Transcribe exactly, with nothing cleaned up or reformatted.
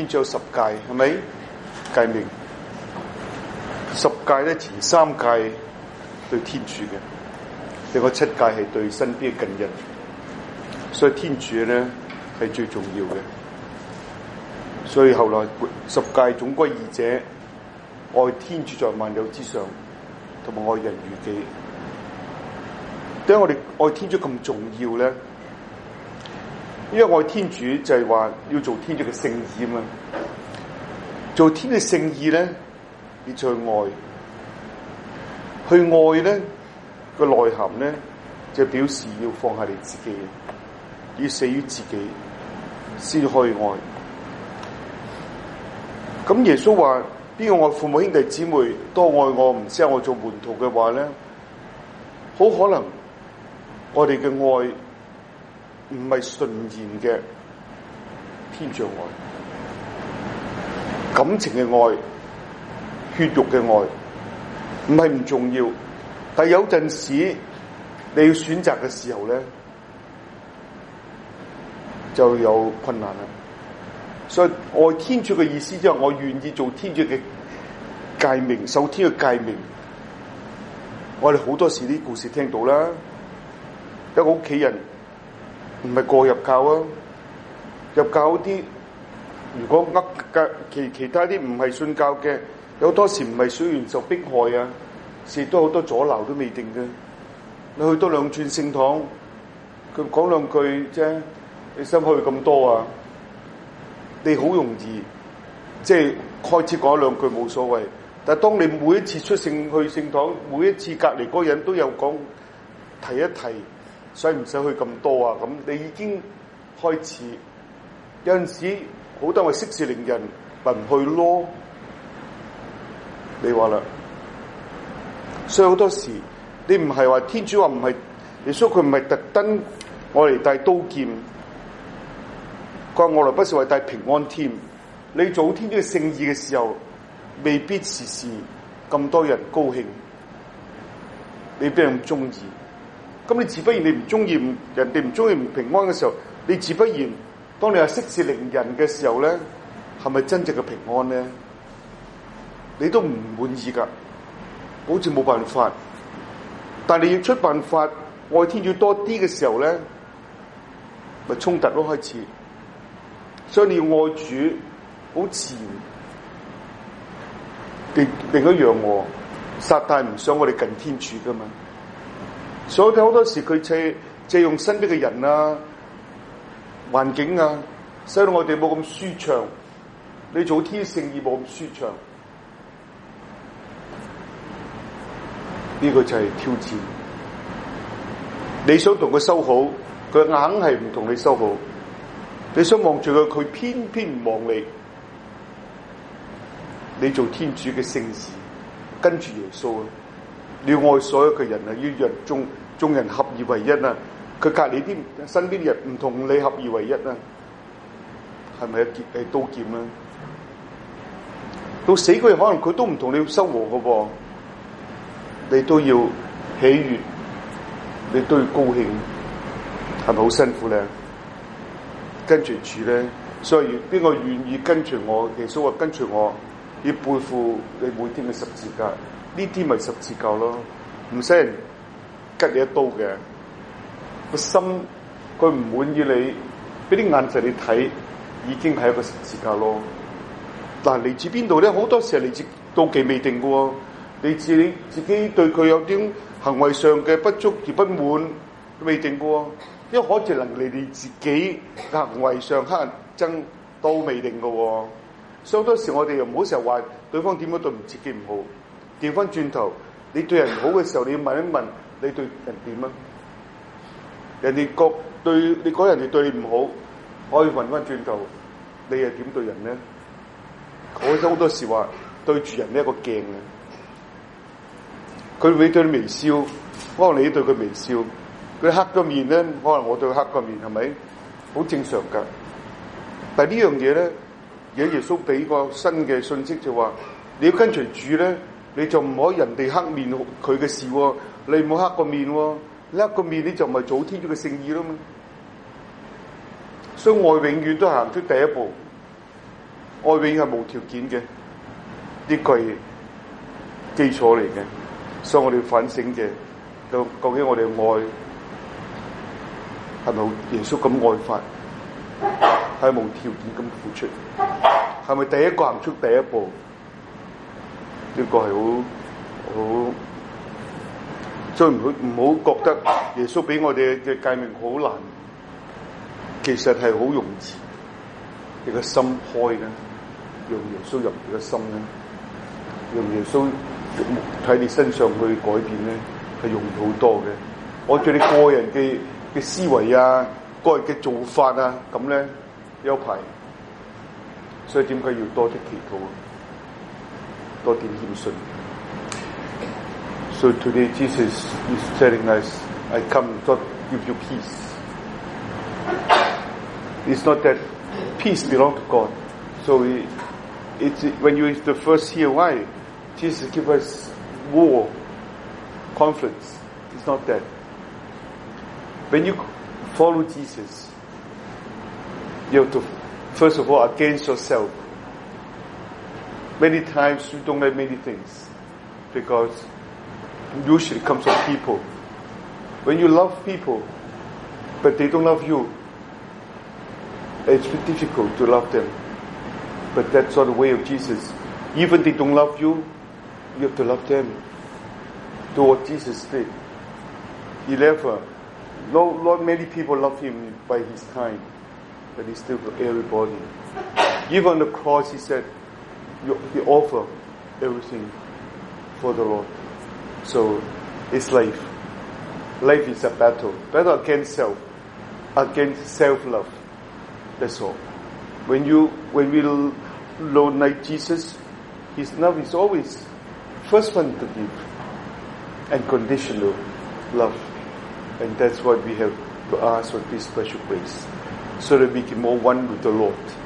天主有十誡，係咪？誡命。十誡咧，前三誡對天主嘅，另外七誡係對身邊嘅近人，所以天主咧係最重要嘅。所以後來十誡總歸二者，愛天主在萬有之上，同埋愛人如己。點解我哋愛天主咁重要咧？因為愛天主就係話要做天主嘅聖意啊嘛。做天主嘅聖意咧，你就去愛，去愛咧個內涵咧，就表示要放下你自己，要死於自己，先可以愛。咁耶穌話：邊個愛父母兄弟姊妹多愛我，唔知我做門徒嘅話咧，好可能我哋嘅愛唔係純然嘅天主愛，感情嘅愛、血肉嘅愛，唔係唔重要，但係有陣時你要選擇嘅時候咧，就有困難啦。所以愛天主嘅意思即係我願意做天主嘅誡命，受天嘅誡命。我哋好多時啲故事聽到啦，一個屋企人唔係過入教啊，入教啲如果呃其其他啲唔係信教嘅，有多時唔係水源受迫害啊，事都好多阻撓都未定嘅。你去多兩轉聖堂，佢講兩句啫，你想去咁多啊？你好容易即係開始講兩句冇所謂，但係當你每一次出聖去聖堂，每一次隔離嗰個人都有講提一提，使唔使去咁多啊？咁你已經開始有陣時好多係息事寧人，咪唔去咯。你話啦，所以好多時你唔係話天主話唔係，耶穌佢唔係特登我嚟帶刀劍。佢話我來不是為帶平安添，你做天主嘅聖意嘅時候，未必時時咁多人高興，你俾人中意，咁你自不然你唔中意，人哋唔中意唔平安嘅時候，你自不然，當你係息事寧人嘅時候咧，係咪真正嘅平安咧？你都唔滿意噶，好似冇辦法，但係你要出辦法愛天主多啲嘅時候咧，咪衝突咯開始。所以你要愛主，好自然。另另一樣喎，撒旦唔想我哋近天主噶嘛，所以好多時佢借借用身邊嘅人啊、環境啊，使到我哋冇咁舒暢。你做天聖意冇咁舒暢，呢、這個就係挑戰。你想同佢修好，佢硬係唔同你修好。你想望住佢，佢偏偏唔望你。你做天主嘅聖事，跟住耶穌啊！你要愛所有嘅人啊，要讓眾眾人合而為一啊！佢隔籬啲身邊人唔同你合而為一啊，係咪一劍係刀劍啊？到死嗰日可能佢都唔同你修和嘅噃，你都要喜悅，你都要高興，係咪好辛苦咧？跟住主咧，所以邊個願意跟住我？耶穌話跟住我，要背負你每天嘅十字架，呢啲咪十字架咯，唔使人吉你一刀嘅。個心佢唔滿意你，俾啲眼神你睇，已經係一個十字架咯。嗱，嚟自邊度咧？好多時係嚟自到期未定嘅喎，嚟自你自己對佢有啲行為上嘅不足而不滿，未定嘅喎。因為可能嚟你自己行為上黑人憎都未定嘅喎。所以好多時我哋又唔好成日話對方點樣對唔自己唔好，調翻轉頭，你對人好嘅時候，你要問一問你對人點啊？人哋覺對你講人哋對你唔好，可以問翻轉頭，你係點對人咧？我好多時話對住人呢一個鏡啊，佢會對你微笑，可能你對佢微笑，佢黑個面咧，可能我對佢黑個面，係咪？好正常噶。但係呢樣嘢咧，而家耶穌俾個新嘅信息就話，你要跟隨主咧，你就唔可以人哋黑面佢嘅事喎，你唔好黑個面喎，你黑個面你就唔係做天主嘅聖意啦嘛。所以我永遠都行出第一步。 愛永遠係無條件嘅，呢個係基礎嚟嘅。所以我哋要反省嘅，究究竟我哋嘅愛係咪耶穌咁愛法？係無條件咁付出？係咪第一個行出第一步？呢個係好好，所以唔好唔好覺得耶穌俾我哋嘅誡命好難，其實係好容易。你個心開咧，用耶穌入你個心咧，用耶穌喺你身上去改變咧，係容易好多嘅。我對你個人嘅嘅思維啊，個人嘅做法啊，咁咧有排。所以點解要多啲祈禱，多啲謙遜？ So today Jesus is telling us, I come not give you peace. It's not that peace belongs to God. So it, it's when you the first hear why Jesus give us war, conflicts. It's not that. When you follow Jesus, you have to first of all against yourself. Many times you don't like many things because usually it comes from people. When you love people, but they don't love you, it's difficult to love them. But that's not the way of Jesus. Even they don't love you, you have to love them. Do what Jesus did. He never, no, not many people love him by his time, but he still loved everybody. Even on the cross, he said, he offered everything for the Lord. So, it's life. Life is a battle. Battle against self. Against self-love. That's all. When you, when we learn like Jesus, his love is always first one to give. And conditional love. And that's what we have to ask for this special grace. So that we can more one with the Lord.